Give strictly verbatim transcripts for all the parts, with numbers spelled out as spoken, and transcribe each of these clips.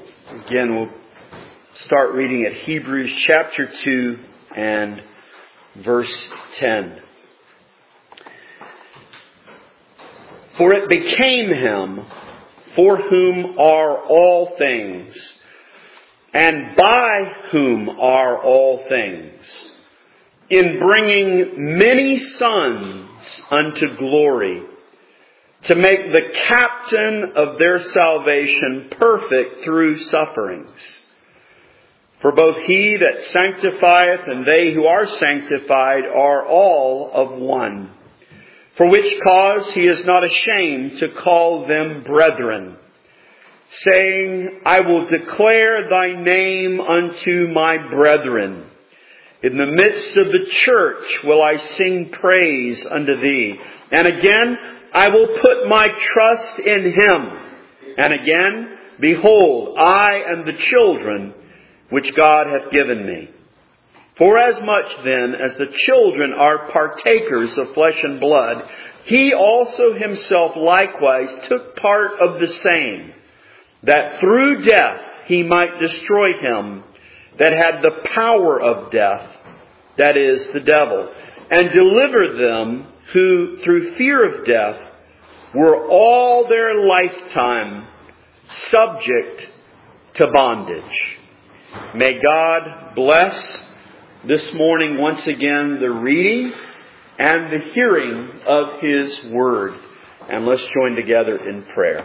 Again, we'll start reading at Hebrews chapter two and verse ten. For it became him for whom are all things, and by whom are all things, in bringing many sons unto glory, to make the captain of their salvation perfect through sufferings. For both he that sanctifieth and they who are sanctified are all of one. For which cause he is not ashamed to call them brethren, saying, I will declare thy name unto my brethren. In the midst of the church will I sing praise unto thee. And again, I will put my trust in him. And again, behold, I and the children which God hath given me. Forasmuch then as the children are partakers of flesh and blood, he also himself likewise took part of the same, that through death he might destroy him that had the power of death, that is, the devil, and deliver them who through fear of death were all their lifetime subject to bondage. May God bless this morning once again the reading and the hearing of His Word. And let's join together in prayer.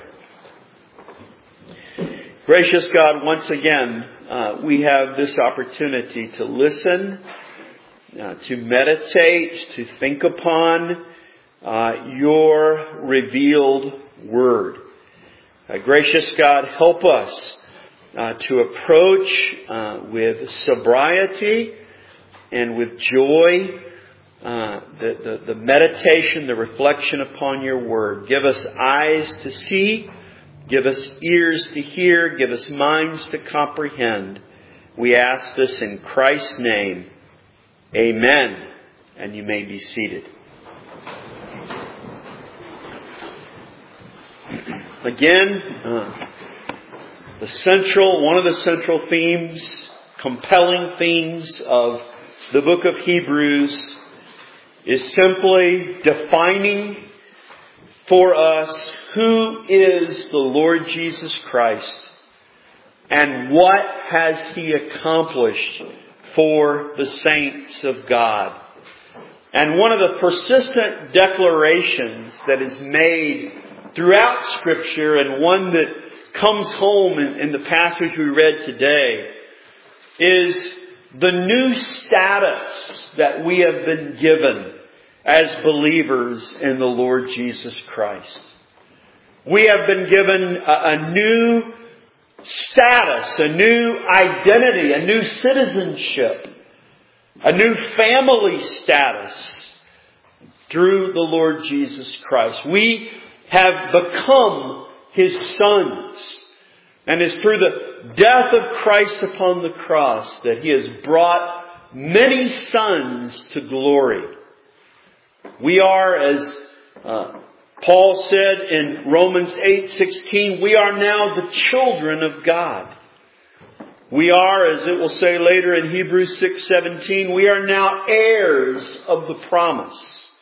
Gracious God, once again uh, we have this opportunity to listen, uh, to meditate, to think upon uh, Your revealed Word. Uh, gracious God, help us uh, to approach uh, with sobriety and with joy, uh, the, the, the meditation, the reflection upon Your Word. Give us eyes to see, give us ears to hear, give us minds to comprehend. We ask this in Christ's name. Amen. And you may be seated. Again, uh, the central, one of the central themes, compelling themes of the book of Hebrews is simply defining for us who is the Lord Jesus Christ and what has He accomplished for the saints of God. And one of the persistent declarations that is made throughout Scripture, and one that comes home in, in the passage we read today, is the new status that we have been given as believers in the Lord Jesus Christ. We have been given a, a new status, a new identity, a new citizenship, a new family status through the Lord Jesus Christ. We have become His sons. And it's through the death of Christ upon the cross that He has brought many sons to glory. We are, as uh, Paul said in Romans eight sixteen, we are now the children of God. We are, as it will say later in Hebrews six seventeen, we are now heirs of the promise.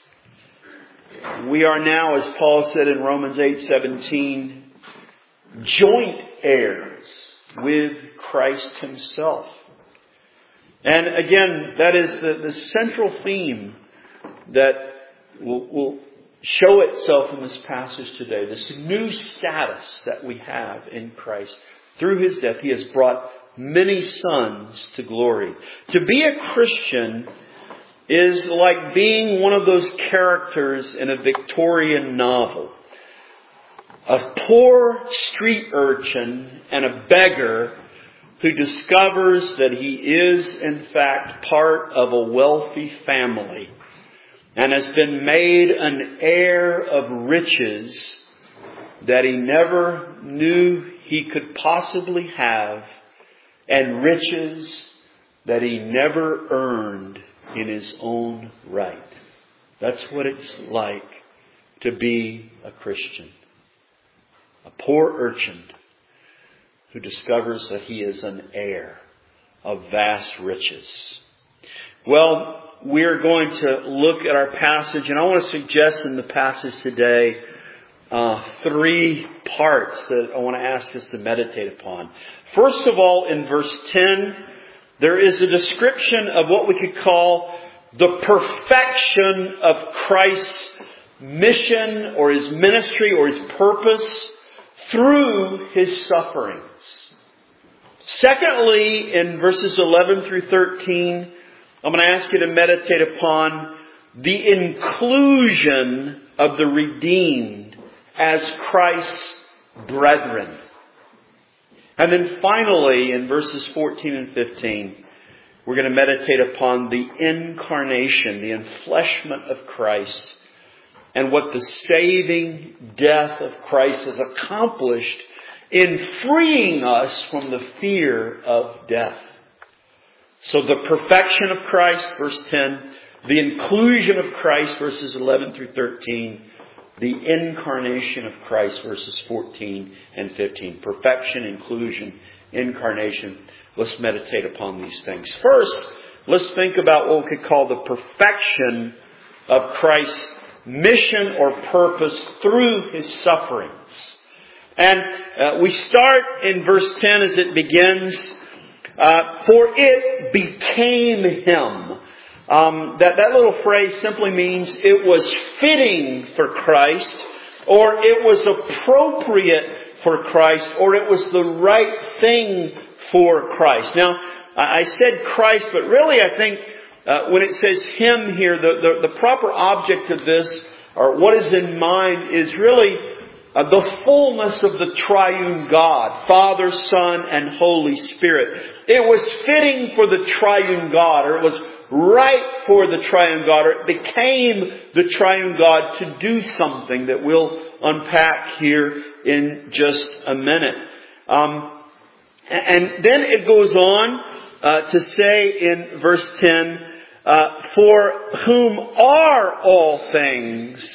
We are now, as Paul said in Romans eight seventeen, joint heirs with Christ Himself. And again, that is the, the central theme that will, will show itself in this passage today. This new status that we have in Christ. Through His death, He has brought many sons to glory. To be a Christian is like being one of those characters in a Victorian novel. A poor street urchin and a beggar who discovers that he is in fact part of a wealthy family and has been made an heir of riches that he never knew he could possibly have, and riches that he never earned in his own right. That's what it's like to be a Christian. A poor urchin who discovers that he is an heir of vast riches. Well, we're going to look at our passage, and I want to suggest in the passage today uh, three parts that I want to ask us to meditate upon. First of all, in verse ten, there is a description of what we could call the perfection of Christ's mission or His ministry or His purpose through His sufferings. Secondly, in verses eleven through thirteen, I'm going to ask you to meditate upon the inclusion of the redeemed as Christ's brethren. And then finally, in verses fourteen and fifteen, we're going to meditate upon the incarnation, the enfleshment of Christ, and what the saving death of Christ has accomplished in freeing us from the fear of death. So the perfection of Christ, verse ten, the inclusion of Christ, verses eleven through thirteen, the incarnation of Christ, verses fourteen and fifteen. Perfection, inclusion, incarnation. Let's meditate upon these things. First, let's think about what we could call the perfection of Christ's mission or purpose through His sufferings. And uh, we start in verse ten as it begins, uh, for it became Him. Um, that, that little phrase simply means it was fitting for Christ, or it was appropriate for Christ, or it was the right thing for Christ. Now, I said Christ, but really I think uh, when it says Him here, the, the, the proper object of this, or what is in mind, is really uh, the fullness of the triune God, Father, Son, and Holy Spirit. It was fitting for the triune God, or it was right for the triune God, or it became the triune God to do something that we'll unpack here in just a minute. Um, and then it goes on uh, to say in verse ten, uh, for whom are all things,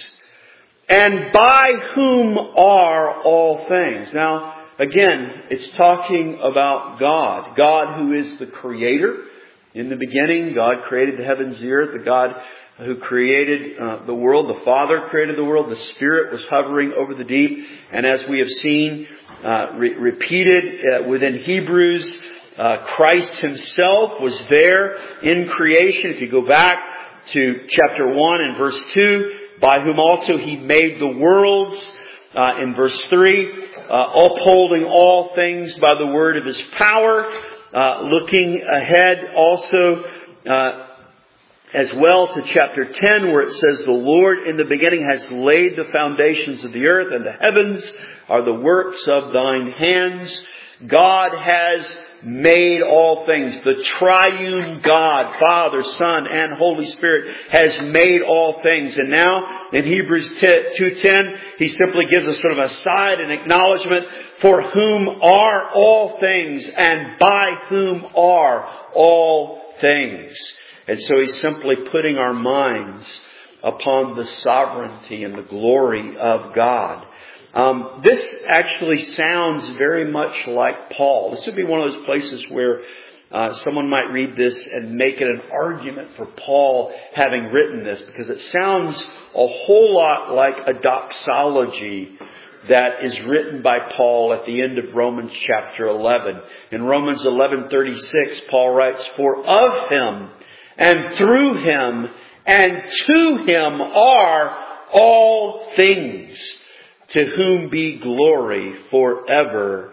and by whom are all things. Now, again, it's talking about God. God who is the Creator. In the beginning, God created the heavens and the earth. The God who created uh, the world, the Father created the world. The Spirit was hovering over the deep. And as we have seen uh, re- repeated uh, within Hebrews, uh, Christ Himself was there in creation. If you go back to chapter one and verse two, by whom also He made the worlds. Uh, in verse three, uh, upholding all things by the word of His power. Uh, looking ahead also uh, as well to chapter ten, where it says, the Lord in the beginning has laid the foundations of the earth, and the heavens are the works of Thine hands. God has made all things. The triune God, Father, Son, and Holy Spirit has made all things. And now in Hebrews two ten, He simply gives us sort of a side, an acknowledgement, for whom are all things, and by whom are all things. And so He's simply putting our minds upon the sovereignty and the glory of God. Um, this actually sounds very much like Paul. This would be one of those places where uh, someone might read this and make it an argument for Paul having written this, because it sounds a whole lot like a doxology that is written by Paul at the end of Romans chapter eleven. In Romans eleven thirty-six, Paul writes, for of Him and through Him and to Him are all things, to whom be glory forever.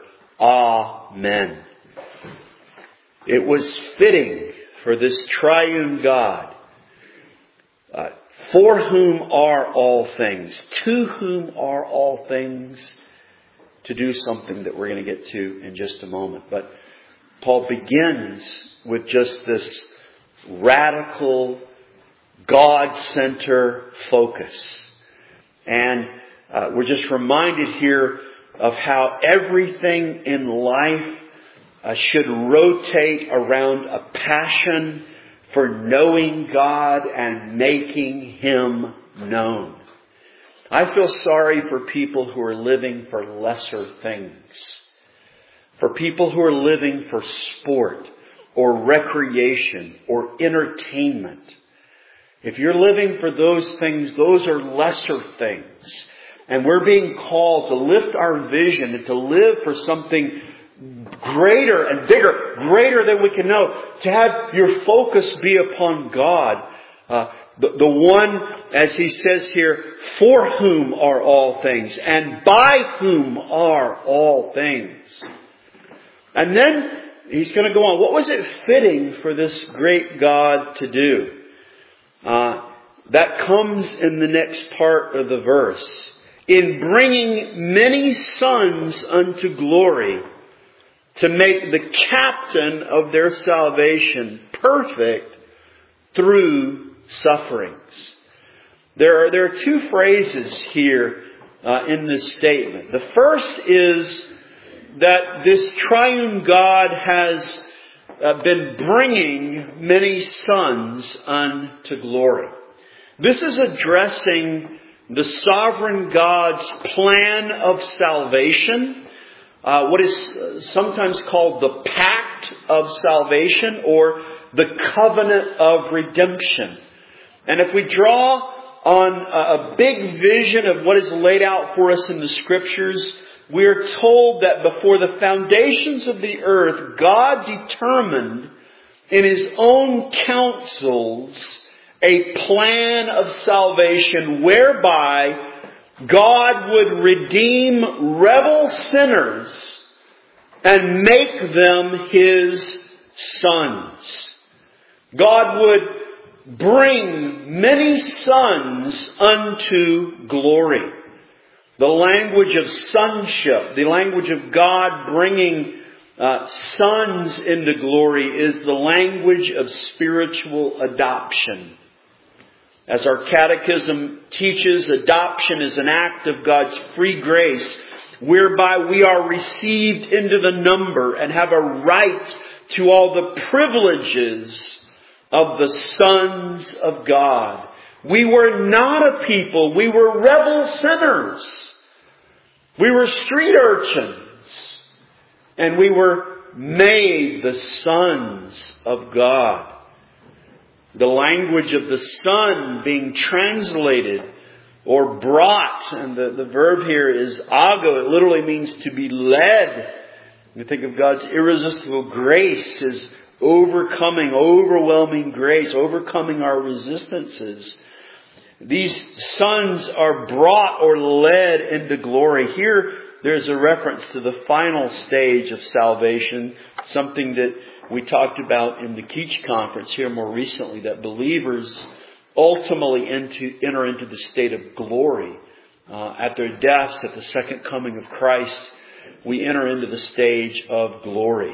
Amen. It was fitting for this triune God, uh, for whom are all things, to whom are all things, to do something that we're going to get to in just a moment. But Paul begins with just this radical God-center focus. And uh, we're just reminded here of how everything in life uh, should rotate around a passion for knowing God and making Him known. I feel sorry for people who are living for lesser things. for people who are living for sport or recreation or entertainment. If you're living for those things, those are lesser things. And we're being called to lift our vision and to live for something greater and bigger, greater than we can know. To have your focus be upon God. Uh, the, the one, as he says here, for whom are all things and by whom are all things. And then he's going to go on. What was it fitting for this great God to do? Uh, that comes in the next part of the verse. In bringing many sons unto glory, to make the captain of their salvation perfect through sufferings. There are, there are two phrases here uh, in this statement. The first is that this triune God has uh, been bringing many sons unto glory. This is addressing the sovereign God's plan of salvation, uh, what is sometimes called the pact of salvation or the covenant of redemption. And if we draw on a big vision of what is laid out for us in the Scriptures, we are told that before the foundations of the earth, God determined in His own counsels a plan of salvation whereby God would redeem rebel sinners and make them His sons. God would bring many sons unto glory. The language of sonship, the language of God bringing uh, sons into glory, is the language of spiritual adoption. As our catechism teaches, adoption is an act of God's free grace, whereby we are received into the number and have a right to all the privileges of the sons of God. We were not a people. We were rebel sinners. We were street urchins. And we were made the sons of God. The language of the Son being translated or brought, and the, the verb here is ago. It literally means to be led. You think of God's irresistible grace as overcoming, overwhelming grace, overcoming our resistances. These sons are brought or led into glory. Here, there's a reference to the final stage of salvation, something that we talked about in the Keach conference here more recently, that believers ultimately into, enter into the state of glory. Uh, at their deaths, at the second coming of Christ, we enter into the stage of glory.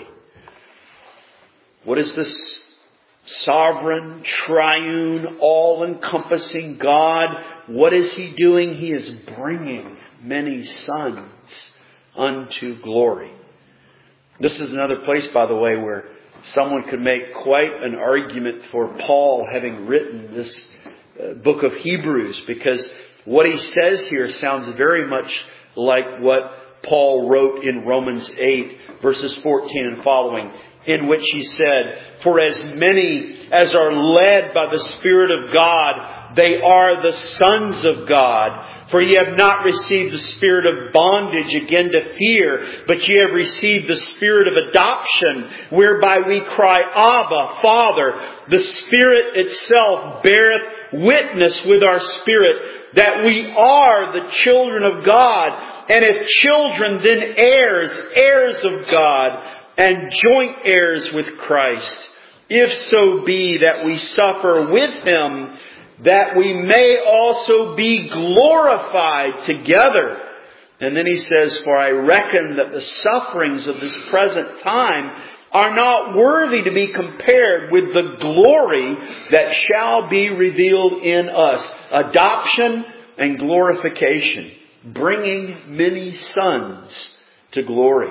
What is this sovereign, triune, all-encompassing God? What is He doing? He is bringing many sons unto glory. This is another place, by the way, where someone could make quite an argument for Paul having written this uh, book of Hebrews, because what he says here sounds very much like what Paul wrote in Romans eight, verses fourteen and following, in which he said, "For as many as are led by the Spirit of God, they are the sons of God. For ye have not received the spirit of bondage again to fear, but ye have received the spirit of adoption, whereby we cry, Abba, Father. The Spirit itself beareth witness with our spirit that we are the children of God. And if children, then heirs, heirs of God, and joint heirs with Christ. If so be that we suffer with Him, that we may also be glorified together." And then he says, "For I reckon that the sufferings of this present time are not worthy to be compared with the glory that shall be revealed in us." Adoption and glorification, bringing many sons to glory.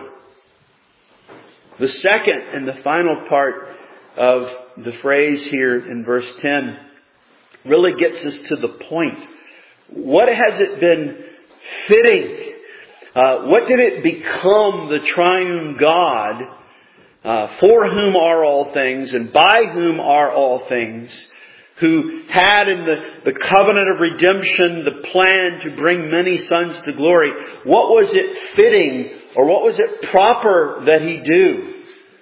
The second and the final part of the phrase here in verse ten really gets us to the point. What has it been fitting Uh, what did it become the triune God, uh, for whom are all things and by whom are all things, who had in the, the covenant of redemption the plan to bring many sons to glory? What was it fitting, or what was it proper that He do?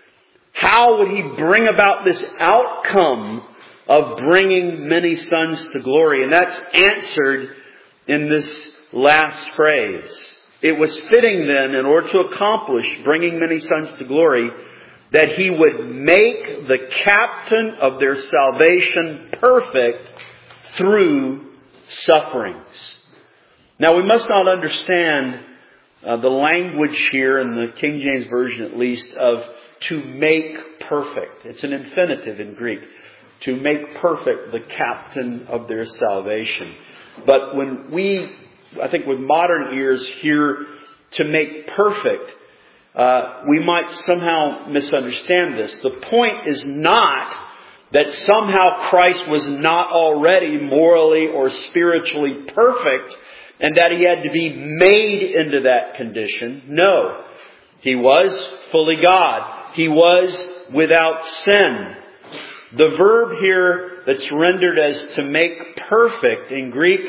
How would He bring about this outcome of bringing many sons to glory? And that's answered in this last phrase. It was fitting then, in order to accomplish bringing many sons to glory, that He would make the captain of their salvation perfect through sufferings. Now, we must not understand uh, the language here, in the King James Version at least, of to make perfect. It's an infinitive in Greek. To make perfect the captain of their salvation. But when we, I think with modern ears, hear to make perfect, uh, we might somehow misunderstand this. The point is not that somehow Christ was not already morally or spiritually perfect and that He had to be made into that condition. No. He was fully God. He was without sin. The verb here that's rendered as to make perfect in Greek,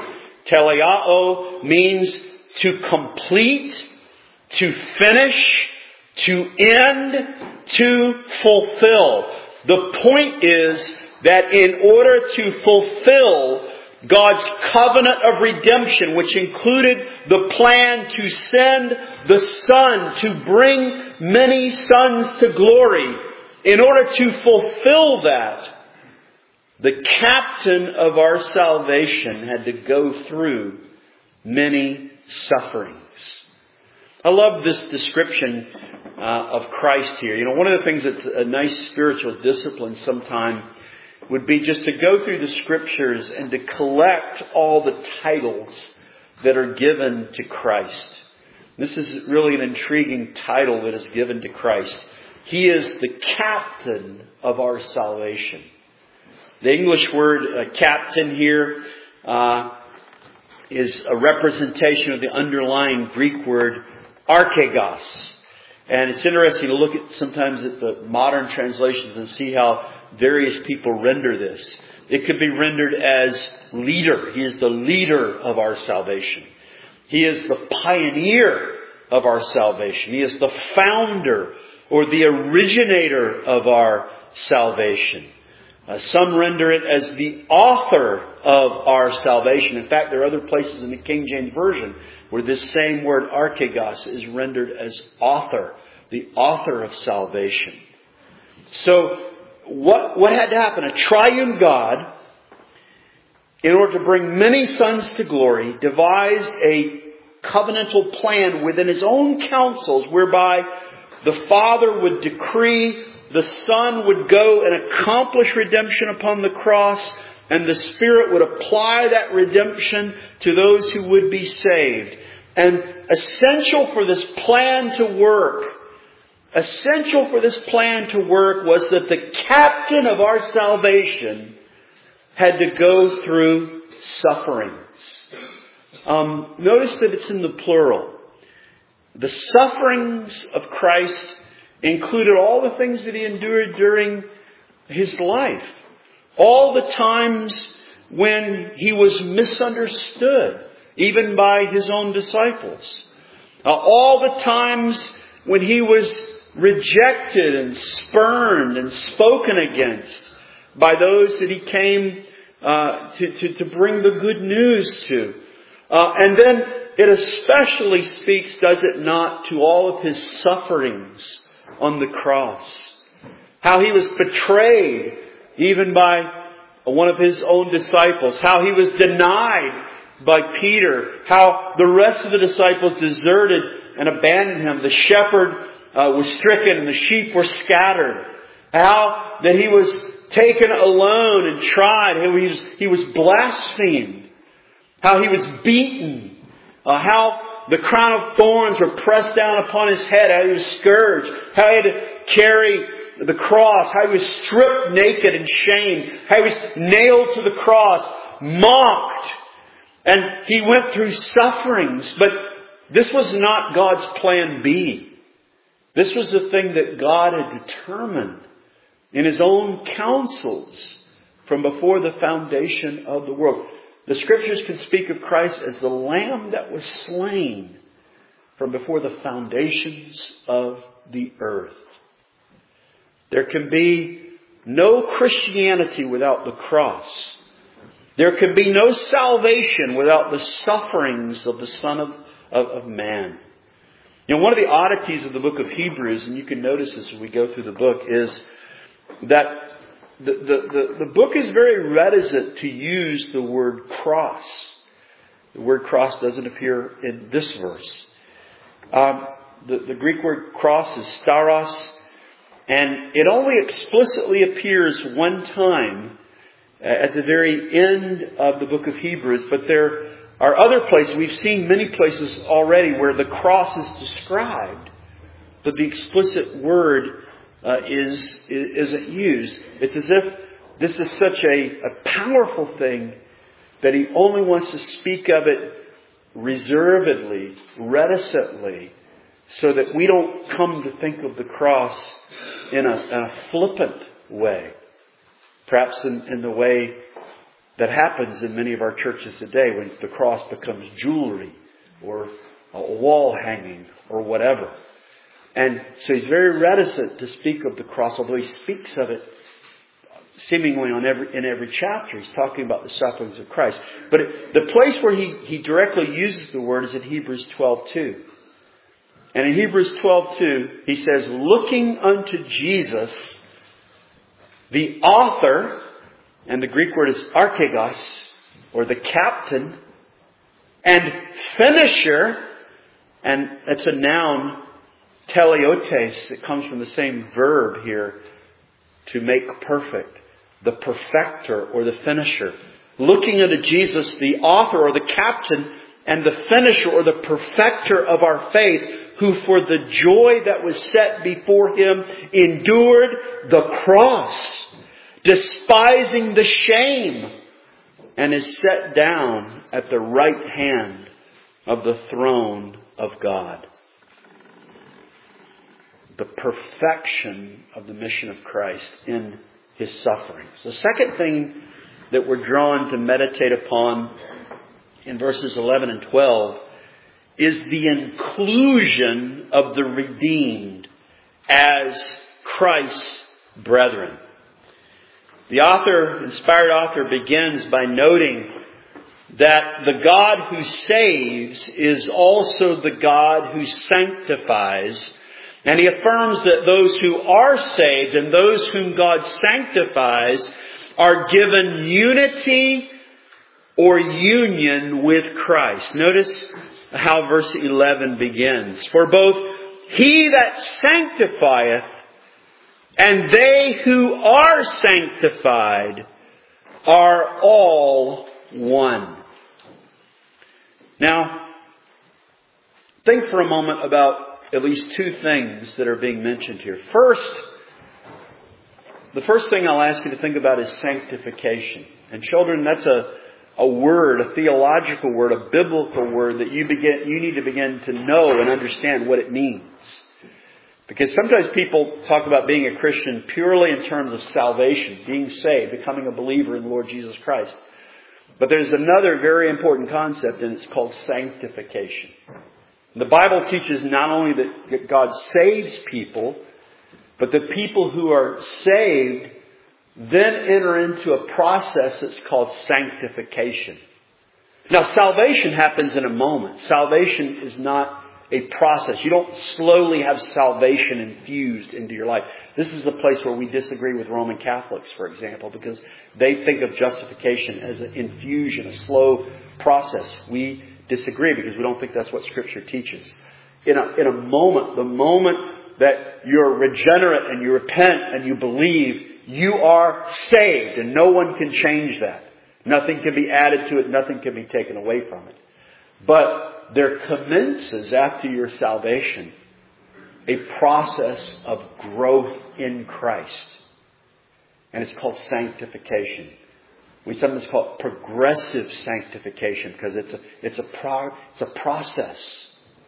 teleao, means to complete, to finish, to end, to fulfill. The point is that in order to fulfill God's covenant of redemption, which included the plan to send the Son to bring many sons to glory, in order to fulfill that, the captain of our salvation had to go through many sufferings. I love this description uh, of Christ here. You know, one of the things that's a nice spiritual discipline sometime would be just to go through the Scriptures and to collect all the titles that are given to Christ. This is really an intriguing title that is given to Christ. He is the captain of our salvation. The English word uh, captain here uh, is a representation of the underlying Greek word archegos. And it's interesting to look at sometimes at the modern translations and see how various people render this. It could be rendered as leader. He is the leader of our salvation. He is the pioneer of our salvation. He is the founder or the originator of our salvation. Uh, some render it as the author of our salvation. In fact, there are other places in the King James Version where this same word archegos is rendered as author, the author of salvation. So, what, what had to happen? A triune God, in order to bring many sons to glory, devised a covenantal plan within His own counsels whereby the Father would decree, the Son would go and accomplish redemption upon the cross, and the Spirit would apply that redemption to those who would be saved. And essential for this plan to work, essential for this plan to work was that the captain of our salvation had to go through sufferings. Um, notice that it's in the plural. The sufferings of Christ included all the things that He endured during His life. All the times when He was misunderstood, even by His own disciples. Uh, all the times when He was rejected and spurned and spoken against by those that He came uh, to, to, to bring the good news to. Uh, and then it especially speaks, does it not, to all of His sufferings on the cross. How He was betrayed even by one of His own disciples. How He was denied by Peter. How the rest of the disciples deserted and abandoned Him. The shepherd uh, was stricken and the sheep were scattered. How that He was taken alone and tried. How He was, he was blasphemed. How He was beaten. Uh, how the crown of thorns were pressed down upon His head. How He was scourged. How He had to carry the cross. How He was stripped naked and shamed. How He was nailed to the cross. Mocked. And He went through sufferings. But This was not God's plan B. This was the thing that God had determined in His own counsels from before the foundation of the world. The Scriptures can speak of Christ as the Lamb that was slain from before the foundations of the earth. There can be no Christianity without the cross. There can be no salvation without the sufferings of the Son of, of, of Man. You know, one of the oddities of the book of Hebrews, and you can notice this as we go through the book, is that the, the, the, the book is very reticent to use the word cross. The word cross doesn't appear in this verse. Um, the, the Greek word cross is staros, and it only explicitly appears one time at the very end of the book of Hebrews. But there are other places, we've seen many places already where the cross is described, but the explicit word uh, is, is, isn't used. It's as if this is such a, a powerful thing that He only wants to speak of it reservedly, reticently, so that we don't come to think of the cross in a, in a flippant way. Perhaps in, in the way that happens in many of our churches today when the cross becomes jewelry or a wall hanging or whatever. And so He's very reticent to speak of the cross, although He speaks of it seemingly on every, in every chapter. He's talking about the sufferings of Christ. But it, the place where he, he directly uses the word is in Hebrews twelve two. And in Hebrews twelve two, he says, looking unto Jesus, the author, and the Greek word is archegos, or the captain, and finisher, and it's a noun, teleotes, that comes from the same verb here, to make perfect. The perfecter or the finisher. Looking unto Jesus, the author or the captain and the finisher or the perfecter of our faith, who for the joy that was set before Him endured the cross, despising the shame, and is set down at the right hand of the throne of God. The perfection of the mission of Christ in His sufferings. The second thing that we're drawn to meditate upon in verses eleven and twelve is the inclusion of the redeemed as Christ's brethren. The author, inspired author, begins by noting that the God who saves is also the God who sanctifies. And he affirms that those who are saved and those whom God sanctifies are given unity or union with Christ. Notice how verse eleven begins. For both He that sanctifieth and they who are sanctified are all one. Now, think for a moment about at least two things that are being mentioned here. First, the first thing I'll ask you to think about is sanctification. And children, that's a, a word, a theological word, a biblical word that you begin, you need to begin to know and understand what it means. Because sometimes people talk about being a Christian purely in terms of salvation, being saved, becoming a believer in the Lord Jesus Christ. But there's another very important concept, and it's called sanctification. The Bible teaches not only that God saves people, but that people who are saved then enter into a process that's called sanctification. Now, salvation happens in a moment. Salvation is not a process. You don't slowly have salvation infused into your life. This is a place where we disagree with Roman Catholics, for example, because they think of justification as an infusion, a slow process. We disagree because we don't think that's what Scripture teaches. In a, in a moment, the moment that you're regenerate and you repent and you believe, you are saved, and no one can change that. Nothing can be added to it. Nothing can be taken away from it. But there commences after your salvation a process of growth in Christ. And it's called sanctification. We sometimes call it progressive sanctification because it's a, it's a, pro, it's a process.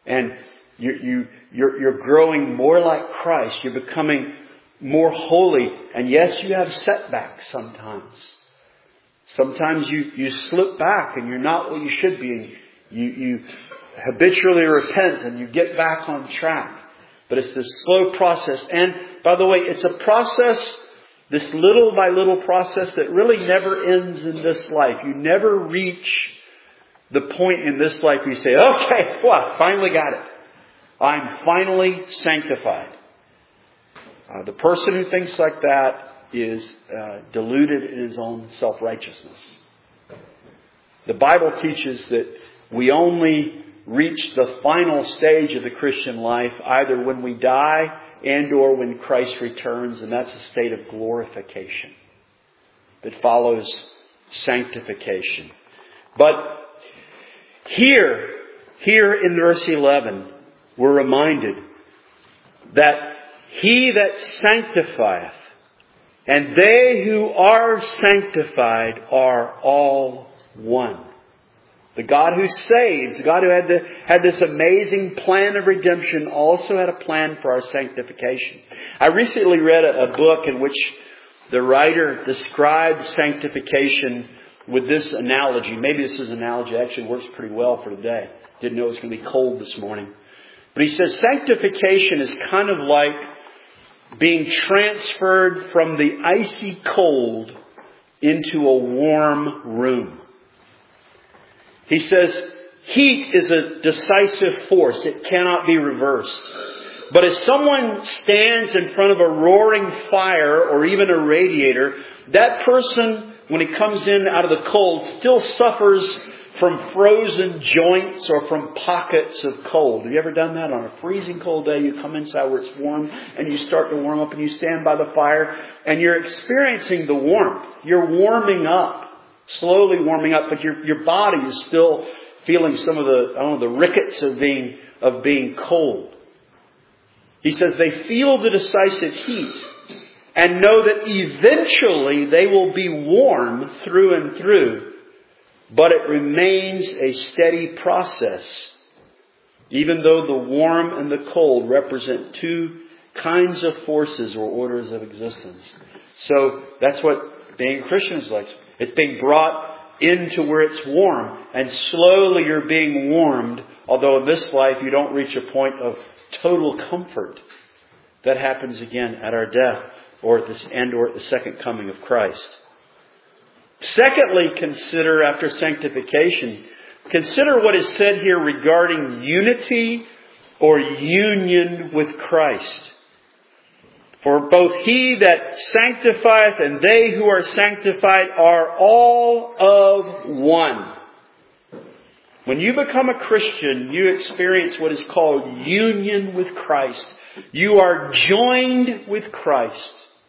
And you, you, you're, you're growing more like Christ. You're becoming more holy. And yes, you have setbacks sometimes. Sometimes you, you slip back and you're not what you should be. And you, you habitually repent and you get back on track. But it's this slow process. And by the way, it's a process, this little by little process that really never ends in this life. You never reach the point in this life where you say, okay, well, I finally got it. I'm finally sanctified. Uh, the person who thinks like that is uh, deluded in his own self-righteousness. The Bible teaches that we only reach the final stage of the Christian life either when we die and or when Christ returns, and that's a state of glorification that follows sanctification. But here, here in verse eleven, we're reminded that He that sanctifieth and they who are sanctified are all one. The God who saves, the God who had, the, had this amazing plan of redemption, also had a plan for our sanctification. I recently read a, a book in which the writer described sanctification with this analogy. Maybe this is an analogy that actually works pretty well for today. Didn't know it was going to be cold this morning. But he says sanctification is kind of like being transferred from the icy cold into a warm room. He says heat is a decisive force. It cannot be reversed. But as someone stands in front of a roaring fire or even a radiator, that person, when he comes in out of the cold, still suffers from frozen joints or from pockets of cold. Have you ever done that? On a freezing cold day, you come inside where it's warm and you start to warm up and you stand by the fire and you're experiencing the warmth. You're warming up, slowly warming up, but your, your body is still feeling some of the, I don't know, the rickets of being, of being cold. He says they feel the decisive heat and know that eventually they will be warm through and through. But it remains a steady process, even though the warm and the cold represent two kinds of forces or orders of existence. So that's what being a Christian is like. It's being brought into where it's warm, and slowly you're being warmed, although in this life you don't reach a point of total comfort. That happens again at our death or at this end or at the second coming of Christ. Secondly, consider after sanctification, consider what is said here regarding unity or union with Christ. For both He that sanctifieth and they who are sanctified are all of one. When you become a Christian, you experience what is called union with Christ. You are joined with Christ.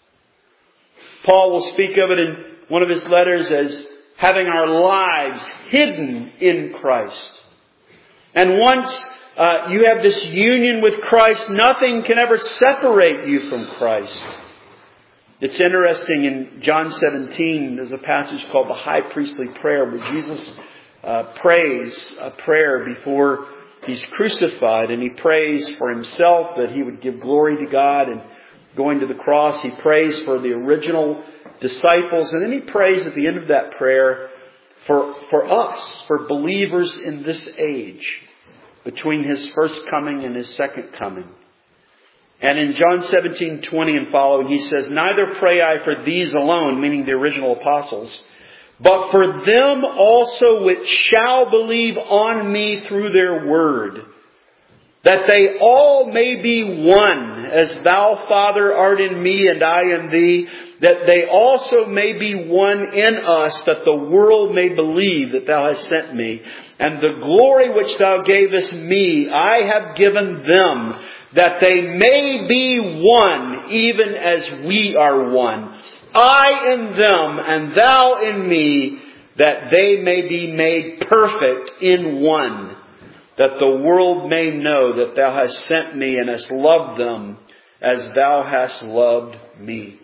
Paul will speak of it in one of his letters as having our lives hidden in Christ. And once uh, you have this union with Christ, nothing can ever separate you from Christ. It's interesting, in John seventeen, there's a passage called the High Priestly Prayer where Jesus uh, prays a prayer before He's crucified. And He prays for Himself that He would give glory to God. And going to the cross, He prays for the original disciples, and then He prays at the end of that prayer for, for us, for believers in this age, between His first coming and His second coming. And in John seventeen twenty and following, He says, "Neither pray I for these alone," meaning the original apostles, "but for them also which shall believe on me through their word, that they all may be one, as Thou, Father, art in me and I in Thee, that they also may be one in us, that the world may believe that Thou hast sent me. And the glory which Thou gavest me, I have given them, that they may be one, even as we are one. I in them, and Thou in me, that they may be made perfect in one, that the world may know that Thou hast sent me and hast loved them as Thou hast loved me."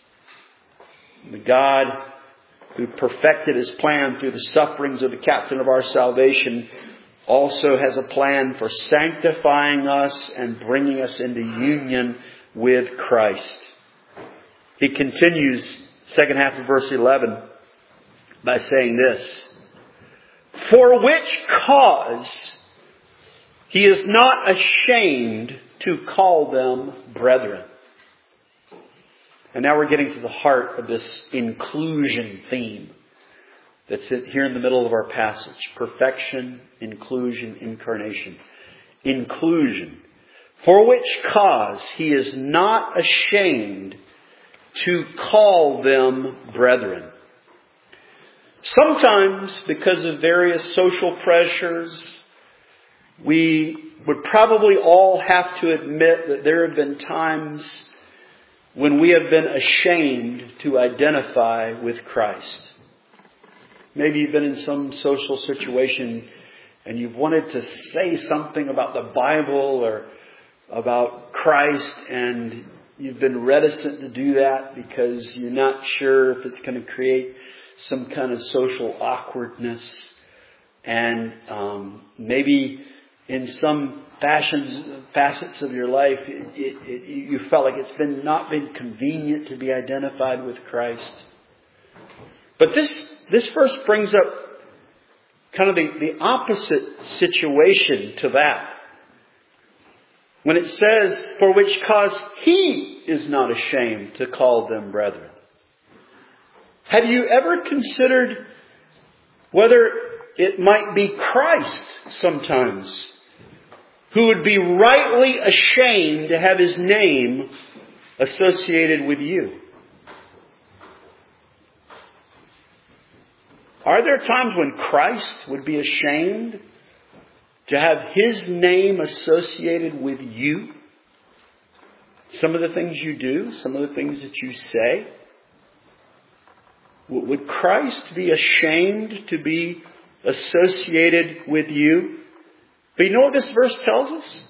The God who perfected His plan through the sufferings of the captain of our salvation also has a plan for sanctifying us and bringing us into union with Christ. He continues, second half of verse eleven, by saying this: for which cause He is not ashamed to call them brethren. And now we're getting to the heart of this inclusion theme that's here in the middle of our passage. Perfection, inclusion, incarnation. Inclusion. For which cause He is not ashamed to call them brethren. Sometimes, because of various social pressures, we would probably all have to admit that there have been times when we have been ashamed to identify with Christ. Maybe you've been in some social situation and you've wanted to say something about the Bible or about Christ, and you've been reticent to do that because you're not sure if it's going to create some kind of social awkwardness. And um, maybe in some fashions, facets of your life, it, it, it, you felt like it's been not been convenient to be identified with Christ. But this this verse brings up kind of the, the opposite situation to that. When it says, for which cause He is not ashamed to call them brethren. Have you ever considered whether it might be Christ sometimes who would be rightly ashamed to have His name associated with you? Are there times when Christ would be ashamed to have His name associated with you? Some of the things you do, some of the things that you say. Would Christ be ashamed to be associated with you? But you know what this verse tells us?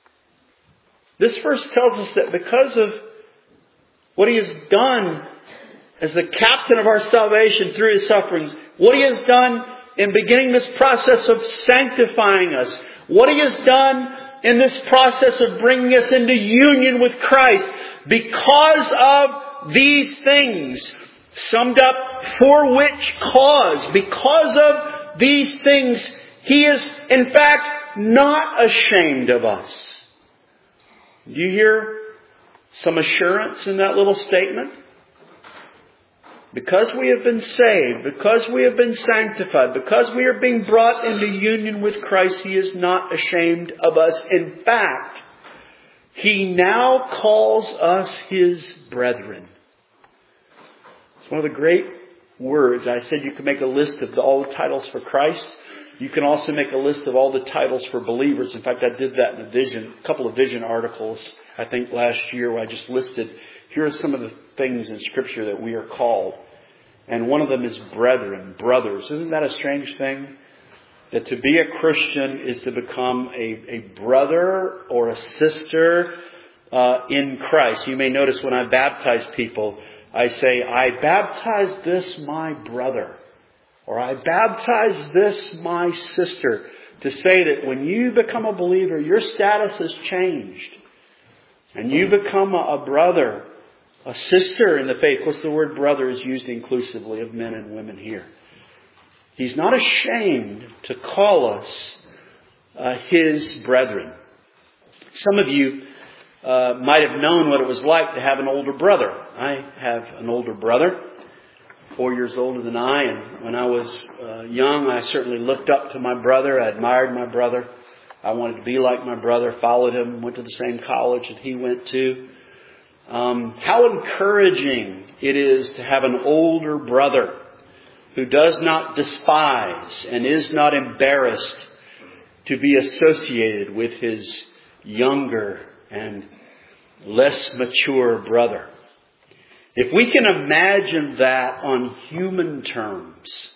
This verse tells us that because of what He has done as the captain of our salvation through His sufferings, what He has done in beginning this process of sanctifying us, what He has done in this process of bringing us into union with Christ, because of these things, summed up, for which cause, because of these things, He is in fact not ashamed of us. Do you hear some assurance in that little statement? Because we have been saved, because we have been sanctified, because we are being brought into union with Christ, He is not ashamed of us. In fact, He now calls us His brethren. It's one of the great words. I said you can make a list of all the titles for Christ. You can also make a list of all the titles for believers. In fact, I did that in a vision, a couple of vision articles, I think last year, where I just listed, here are some of the things in Scripture that we are called. And one of them is brethren, brothers. Isn't that a strange thing? That to be a Christian is to become a, a brother or a sister uh, in Christ. You may notice when I baptize people, I say, I baptize this my brother. Or I baptize this my sister. To say that when you become a believer, your status has changed. And you become a, a brother, a sister in the faith. Of course, the word brother is used inclusively of men and women here. He's not ashamed to call us uh, His brethren. Some of you uh, might have known what it was like to have an older brother. I have an older brother, four years older than I. And when I was uh, young, I certainly looked up to my brother. I admired my brother. I wanted to be like my brother, followed him, went to the same college that he went to. Um, how encouraging it is to have an older brother who does not despise and is not embarrassed to be associated with his younger and less mature brother. If we can imagine that on human terms,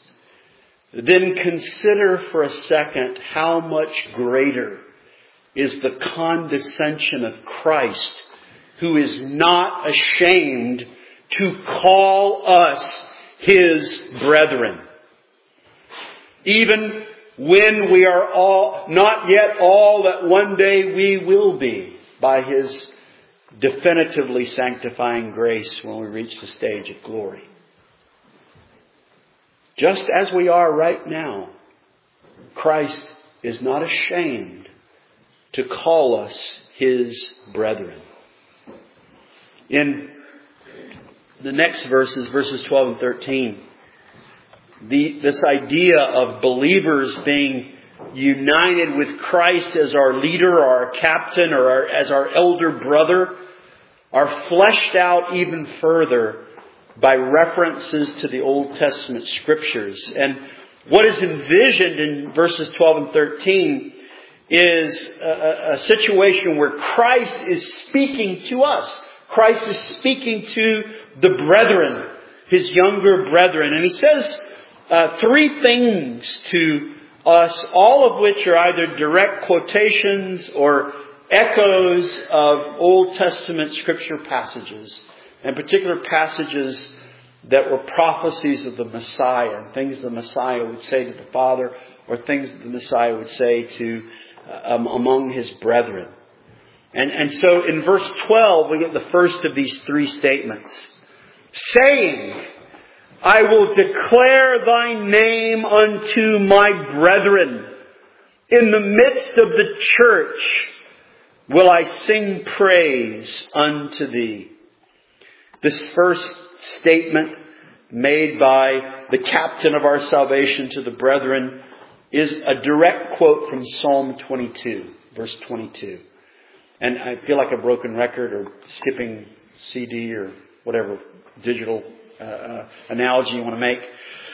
then consider for a second how much greater is the condescension of Christ, who is not ashamed to call us His brethren. Even when we are all, not yet all that one day we will be by His definitively sanctifying grace when we reach the stage of glory. Just as we are right now, Christ is not ashamed to call us His brethren. In the next verses, verses twelve and thirteen, the, this idea of believers being united with Christ as our leader or our captain or our, as our elder brother are fleshed out even further by references to the Old Testament Scriptures. And what is envisioned in verses twelve and thirteen is a, a situation where Christ is speaking to us. Christ is speaking to the brethren, His younger brethren. And He says uh, three things to us, all of which are either direct quotations or echoes of Old Testament Scripture passages, and particular passages that were prophecies of the Messiah, and things the Messiah would say to the Father, or things that the Messiah would say to uh, um, among His brethren. And, and so in verse twelve, we get the first of these three statements. Saying, I will declare Thy name unto my brethren. In the midst of the church will I sing praise unto Thee. This first statement made by the captain of our salvation to the brethren is a direct quote from Psalm twenty-two, verse twenty-two. And I feel like a broken record or skipping C D or whatever digital uh, uh, analogy you want to make.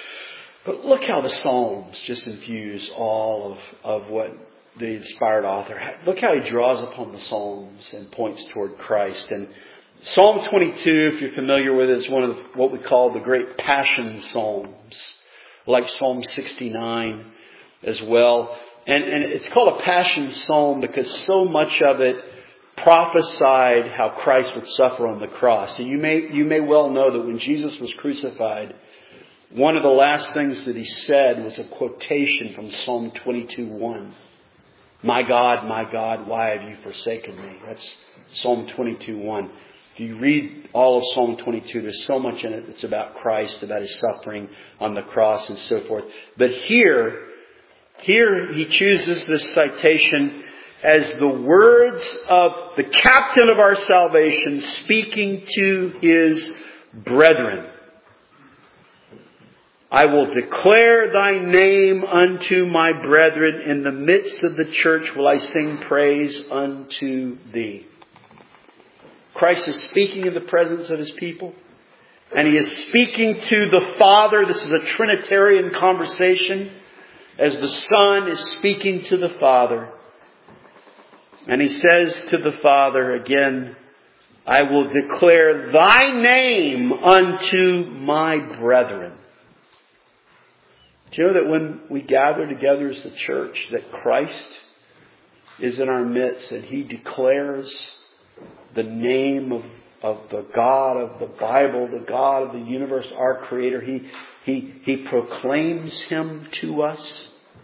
But look how the Psalms just infuse all of, of what the inspired author had. Look how he draws upon the Psalms and points toward Christ. And Psalm twenty-two, if you're familiar with it, is one of the, what we call the great Passion Psalms, like Psalm sixty-nine as well. And, and it's called a Passion Psalm because so much of it prophesied how Christ would suffer on the cross. And you may, you may well know that when Jesus was crucified, one of the last things that He said was a quotation from Psalm twenty-two one. My God, my God, why have you forsaken me? That's Psalm twenty-two one. If you read all of Psalm twenty-two, there's so much in it that's about Christ, about His suffering on the cross and so forth. But here, here he chooses this citation as the words of the captain of our salvation speaking to his brethren. I will declare Thy name unto my brethren. In the midst of the church will I sing praise unto Thee. Christ is speaking in the presence of His people. And He is speaking to the Father. This is a Trinitarian conversation as the Son is speaking to the Father. And He says to the Father again, I will declare Thy name unto my brethren. Do you know that when we gather together as the church, that Christ is in our midst and He declares the name of, of the God of the Bible, the God of the universe, our Creator. He, he, he proclaims Him to us.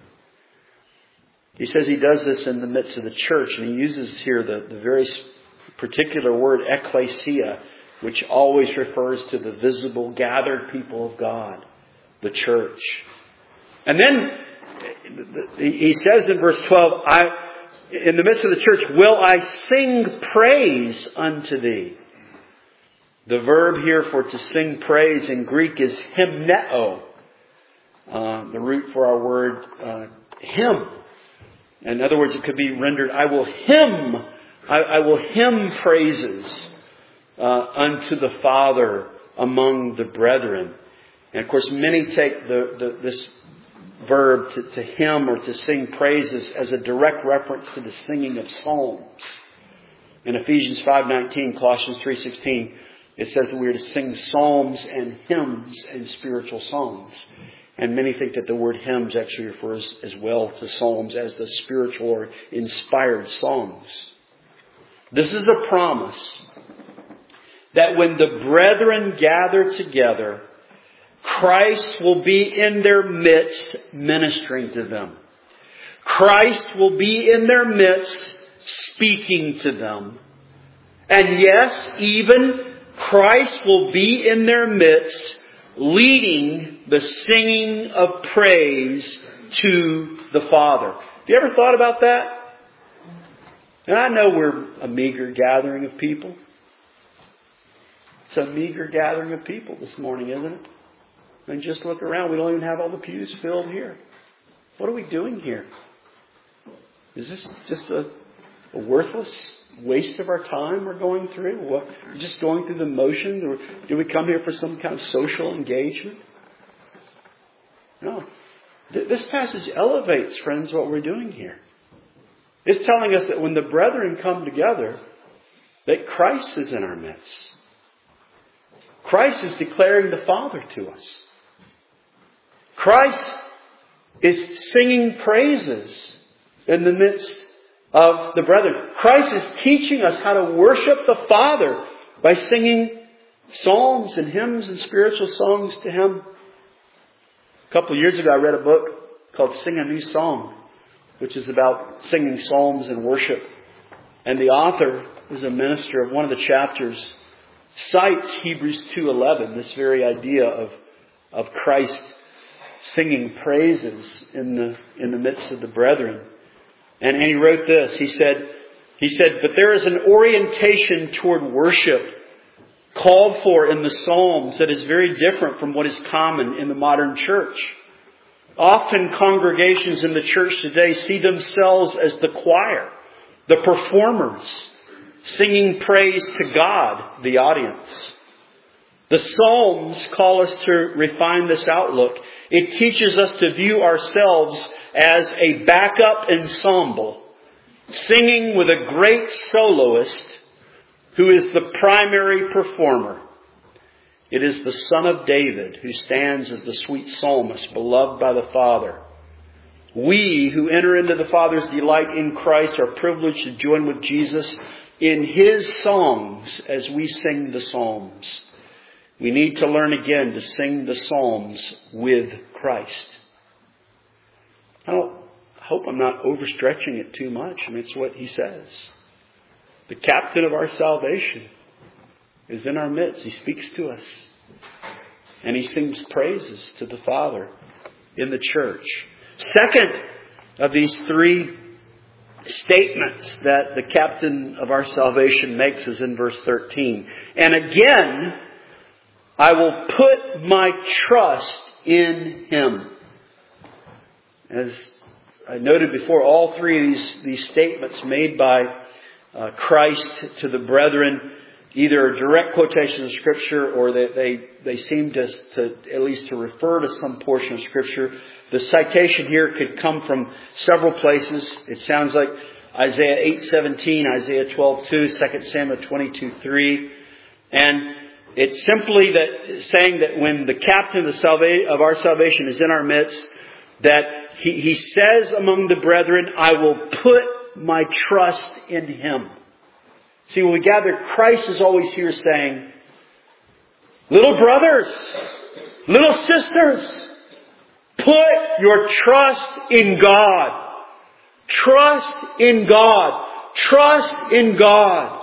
He says He does this in the midst of the church, and He uses here the, the very particular word ecclesia, which always refers to the visible, gathered people of God, the church. And then He says in verse twelve, I, in the midst of the church, will I sing praise unto Thee. The verb here for to sing praise in Greek is hymneo, uh, the root for our word uh, hymn. In other words, it could be rendered, I will hymn, I, I will hymn praises uh, unto the Father among the brethren. And of course, many take the, the this verb to, to hymn or to sing praises as a direct reference to the singing of psalms. In Ephesians five nineteen, Colossians three sixteen, it says that we are to sing psalms and hymns and spiritual songs. And many think that the word hymns actually refers as well to psalms as the spiritual or inspired songs. This is a promise that when the brethren gather together, Christ will be in their midst ministering to them. Christ will be in their midst, speaking to them. And yes, even Christ will be in their midst, leading the singing of praise to the Father. Have you ever thought about that? And I know we're a meager gathering of people. It's a meager gathering of people this morning, isn't it? And just look around. We don't even have all the pews filled here. What are we doing here? Is this just a, a worthless waste of our time we're going through? What, just going through the motions? Or do we come here for some kind of social engagement? No. This passage elevates, friends, what we're doing here. It's telling us that when the brethren come together, that Christ is in our midst. Christ is declaring the Father to us. Christ is singing praises in the midst of the brethren. Christ is teaching us how to worship the Father by singing psalms and hymns and spiritual songs to Him. A couple of years ago, I read a book called Sing a New Song, which is about singing psalms and worship. And the author is a minister of one of the chapters, cites Hebrews two eleven, this very idea of, of Christ singing praises in the in the midst of the brethren. And, and he wrote this. He said, he said, but there is an orientation toward worship called for in the Psalms that is very different from what is common in the modern church. Often congregations in the church today see themselves as the choir, the performers, singing praise to God, the audience. The Psalms call us to refine this outlook. It teaches us to view ourselves as a backup ensemble, singing with a great soloist who is the primary performer. It is the Son of David who stands as the sweet psalmist, beloved by the Father. We who enter into the Father's delight in Christ are privileged to join with Jesus in His songs as we sing the Psalms. We need to learn again to sing the Psalms with Christ. I don't I hope I'm not overstretching it too much. I mean, it's what he says. The captain of our salvation is in our midst. He speaks to us. And he sings praises to the Father in the church. Second of these three statements that the captain of our salvation makes is in verse thirteen. And again, I will put my trust in Him. As I noted before, all three of these, these statements made by uh, Christ to the brethren, either a direct quotation of Scripture or they, they, they seem to, to at least to refer to some portion of Scripture. The citation here could come from several places. It sounds like Isaiah eight seventeen, Isaiah twelve two, Second Samuel twenty-two three. And it's simply that saying that when the captain of, the salva- of our salvation is in our midst, that he, he says among the brethren, I will put my trust in Him. See, when we gather, Christ is always here saying, little brothers, little sisters, put your trust in God. Trust in God. Trust in God.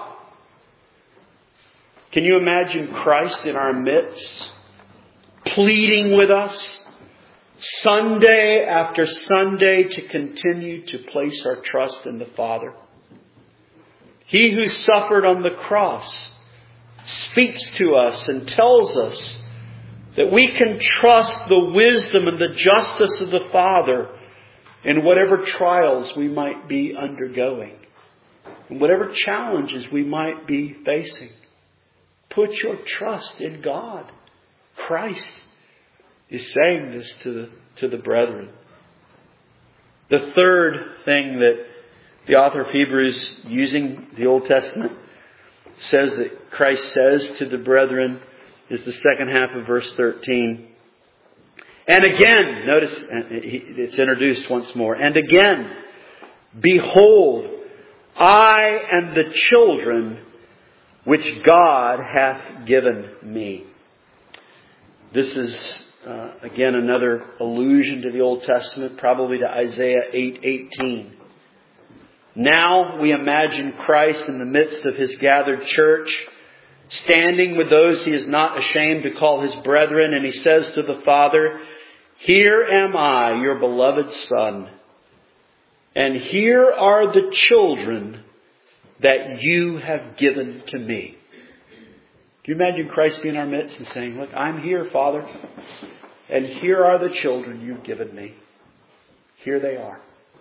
Can you imagine Christ in our midst, pleading with us Sunday after Sunday to continue to place our trust in the Father? He who suffered on the cross speaks to us and tells us that we can trust the wisdom and the justice of the Father in whatever trials we might be undergoing, and whatever challenges we might be facing. Put your trust in God. Christ is saying this to the, to the brethren. The third thing that the author of Hebrews, using the Old Testament, says that Christ says to the brethren is the second half of verse thirteen. And again, notice it's introduced once more. And again, behold, I and the children which God hath given me. This is uh, again, another allusion to the Old Testament, probably to Isaiah eight eighteen. Now we imagine Christ in the midst of His gathered church, standing with those He is not ashamed to call His brethren, and He says to the Father, "Here am I, your beloved Son, and here are the children that you have given to me." Do you imagine Christ being in our midst and saying, "Look, I'm here, Father, and here are the children you've given me. Here they are.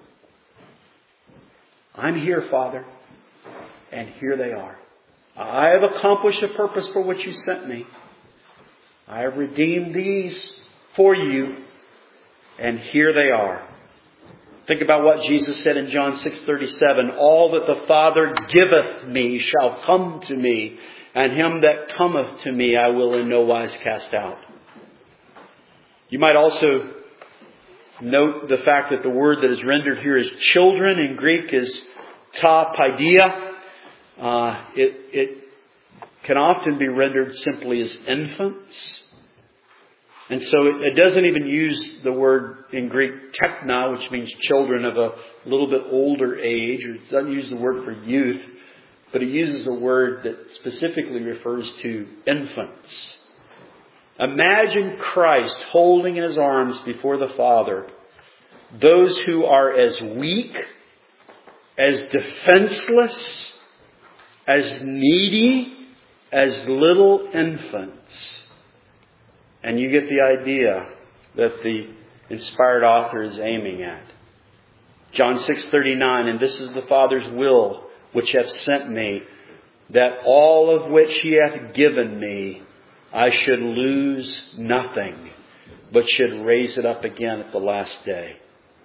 I'm here, Father, and here they are. I have accomplished the purpose for which you sent me. I have redeemed these for you, and here they are." Think about what Jesus said in John six thirty-seven. "All that the Father giveth me shall come to me, and him that cometh to me I will in no wise cast out." You might also note the fact that the word that is rendered here as children in Greek is ta paideia. Uh, it, it can often be rendered simply as infants. And so it, it doesn't even use the word in Greek tekna, which means children of a little bit older age, or it doesn't use the word for youth, but it uses a word that specifically refers to infants. Imagine Christ holding in His arms before the Father those who are as weak, as defenseless, as needy as little infants. And you get the idea that the inspired author is aiming at. John six thirty-nine, "And this is the Father's will which hath sent me, that all of which He hath given me, I should lose nothing, but should raise it up again at the last day."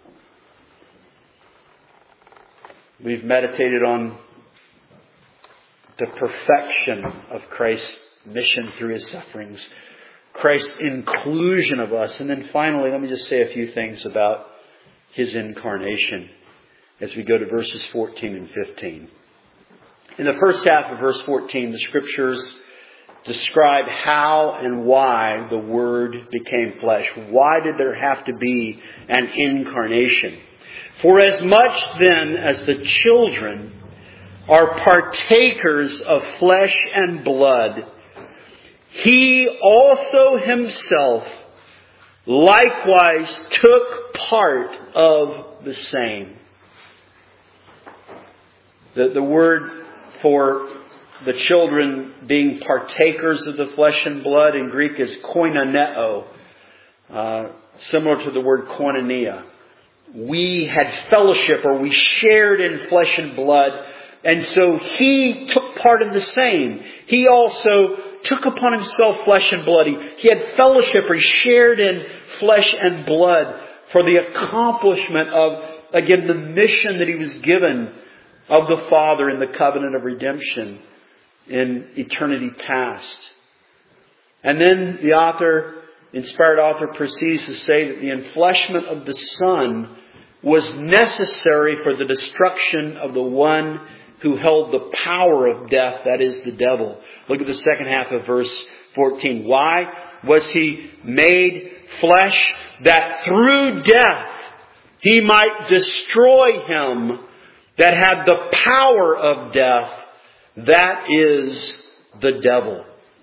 We've meditated on the perfection of Christ's mission through His sufferings, Christ's inclusion of us. And then finally, let me just say a few things about His incarnation as we go to verses fourteen and fifteen. In the first half of verse fourteen, the Scriptures describe how and why the Word became flesh. Why did there have to be an incarnation? "For as much then as the children are partakers of flesh and blood, He also Himself likewise took part of the same." The, the word for the children being partakers of the flesh and blood in Greek is koinoneo, uh, similar to the word koinonia. We had fellowship, or we shared in flesh and blood, and so He took part of the same. He also took upon Himself flesh and blood. He, he had fellowship, or He shared in flesh and blood for the accomplishment of, again, the mission that He was given of the Father in the covenant of redemption in eternity past. And then the author, inspired author, proceeds to say that the enfleshment of the Son was necessary for the destruction of the one who held the power of death, that is the devil. Look at the second half of verse fourteen. "Why was He made flesh? That through death He might destroy him that had the power of death, that is the devil."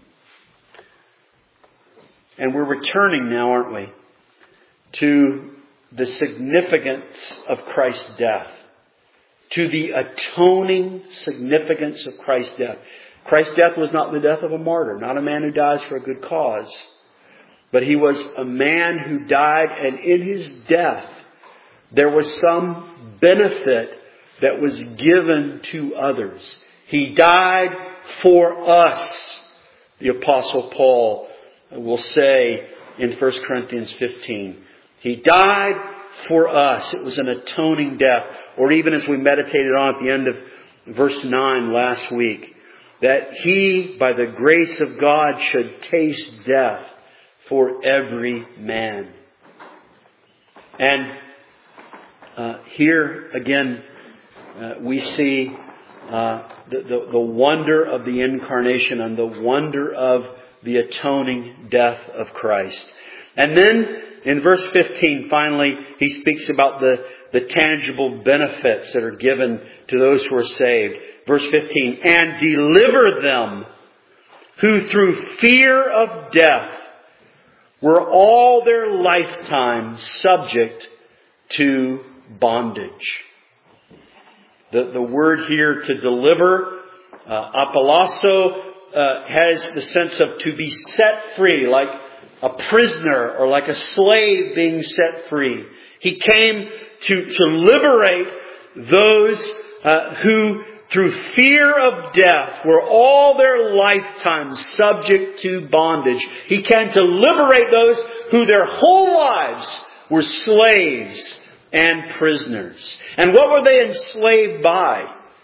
And we're returning now, aren't we, to the significance of Christ's death, to the atoning significance of Christ's death. Christ's death was not the death of a martyr, not a man who dies for a good cause, but He was a man who died, and in His death there was some benefit that was given to others. He died for us, the Apostle Paul will say in First Corinthians fifteen. He died for us. It was an atoning death. Or even as we meditated on at the end of verse nine last week, that He, by the grace of God, should taste death for every man. And uh, here again, uh, we see uh, the, the, the wonder of the incarnation and the wonder of the atoning death of Christ. And then in verse fifteen, finally, he speaks about the, the tangible benefits that are given to those who are saved. Verse fifteen, and deliver them who through fear of death were all their lifetime subject to bondage. The, the word here to deliver, uh, apolasso, uh, has the sense of to be set free, like a prisoner or like a slave being set free. He came to, to liberate those uh, who through fear of death were all their lifetime subject to bondage. He came to liberate those who their whole lives were slaves and prisoners. And what were they enslaved by?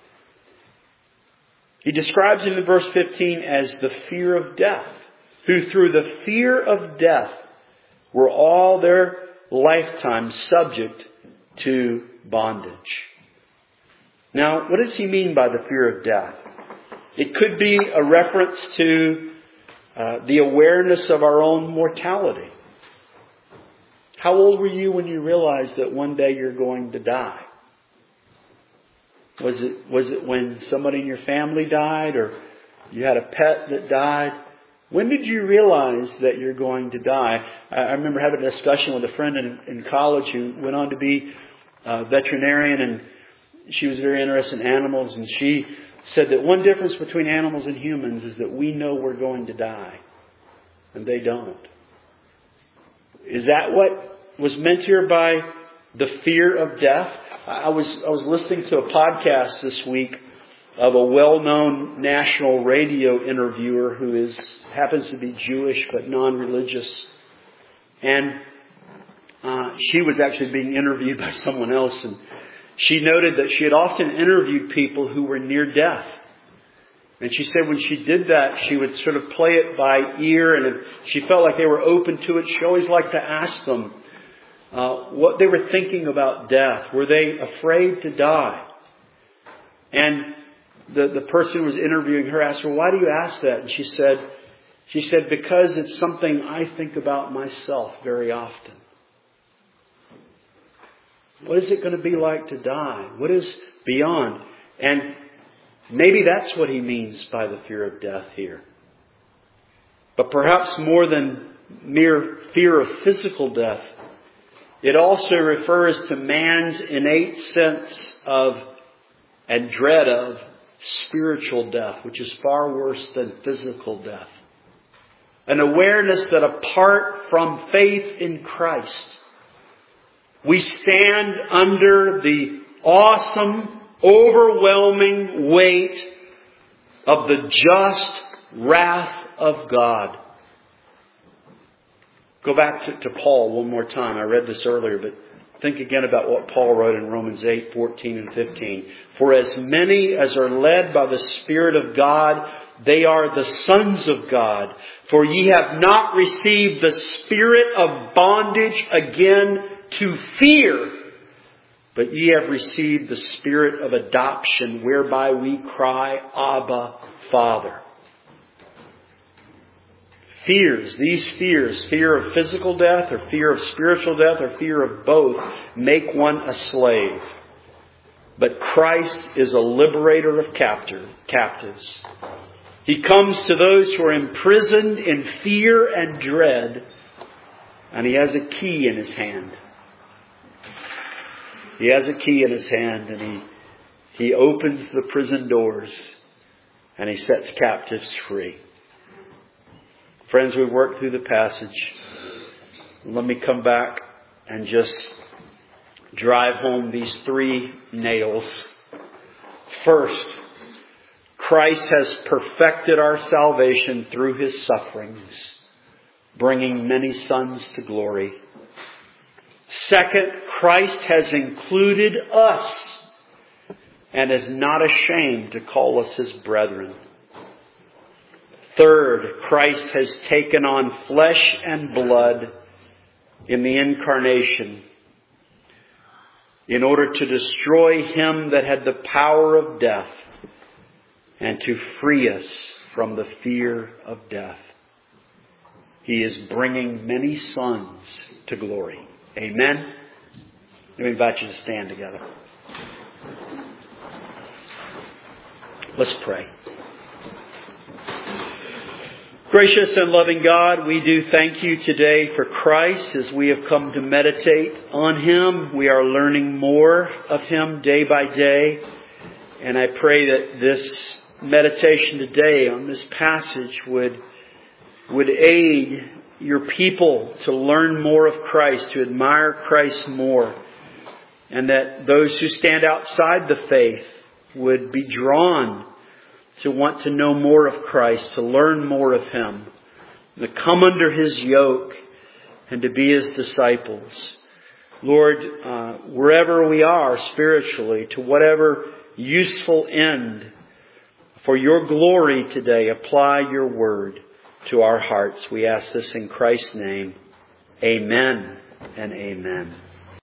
He describes it in verse fifteen as the fear of death. Who through the fear of death were all their lifetime subject to bondage. Now, what does he mean by the fear of death? It could be a reference to uh, the awareness of our own mortality. How old were you when you realized that one day you're going to die? Was it, was it when somebody in your family died, or you had a pet that died? When did you realize that you're going to die? I remember having a discussion with a friend in, in college who went on to be a veterinarian, and she was very interested in animals, and she said that one difference between animals and humans is that we know we're going to die, and they don't. Is that what was meant here by the fear of death? I was I was listening to a podcast this week of a well-known national radio interviewer who is happens to be Jewish but non-religious. And uh, she was actually being interviewed by someone else. And she noted that she had often interviewed people who were near death. And she said when she did that, she would sort of play it by ear. And if she felt like they were open to it, she always liked to ask them uh, what they were thinking about death. Were they afraid to die? And The, the person who was interviewing her asked her, why do you ask that? And she said, she said, because it's something I think about myself very often. What is it going to be like to die? What is beyond? And maybe that's what he means by the fear of death here. But perhaps more than mere fear of physical death, it also refers to man's innate sense of and dread of spiritual death, which is far worse than physical death. An awareness that apart from faith in Christ, we stand under the awesome, overwhelming weight of the just wrath of God. Go back to, to Paul one more time. I read this earlier, but think again about what Paul wrote in Romans eight, fourteen and fifteen. For as many as are led by the Spirit of God, they are the sons of God. For ye have not received the spirit of bondage again to fear, but ye have received the spirit of adoption, whereby we cry, Abba, Father. Fears, these fears, fear of physical death or fear of spiritual death or fear of both, make one a slave. But Christ is a liberator of captive, captives. He comes to those who are imprisoned in fear and dread, and He has a key in His hand. He has a key in His hand, and He, he opens the prison doors, and He sets captives free. Friends, we've worked through the passage. Let me come back and just drive home these three nails. First, Christ has perfected our salvation through His sufferings, bringing many sons to glory. Second, Christ has included us and is not ashamed to call us His brethren. Third, Christ has taken on flesh and blood in the incarnation in order to destroy him that had the power of death and to free us from the fear of death. He is bringing many sons to glory. Amen. Let me invite you to stand together. Let's pray. Gracious and loving God, we do thank you today for Christ as we have come to meditate on Him. We are learning more of Him day by day. And I pray that this meditation today on this passage would, would aid your people to learn more of Christ, to admire Christ more. And that those who stand outside the faith would be drawn to want to know more of Christ, to learn more of Him, to come under His yoke and to be His disciples. Lord, uh, wherever we are spiritually, to whatever useful end, for your glory today, apply your word to our hearts. We ask this in Christ's name. Amen and amen.